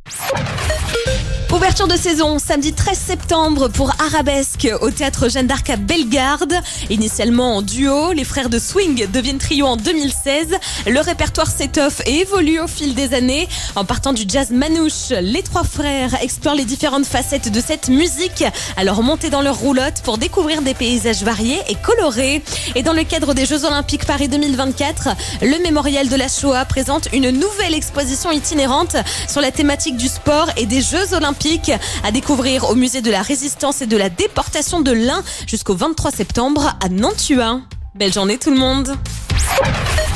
Ouverture de saison samedi 13 septembre pour Arabesque au théâtre Jeanne d'Arc à Bellegarde. Initialement en duo, les frères de swing deviennent trio en 2016. Le répertoire s'étoffe et évolue au fil des années. En partant du jazz manouche, les trois frères explorent les différentes facettes de cette musique. Alors montez dans leur roulotte pour découvrir des paysages variés et colorés. Et dans le cadre des Jeux Olympiques Paris 2024, le Mémorial de la Shoah présente une nouvelle exposition itinérante sur la thématique du sport et des Jeux Olympiques à découvrir au musée de la Résistance et de la déportation de l'Ain jusqu'au 23 septembre à Nantua. Belle journée tout le monde!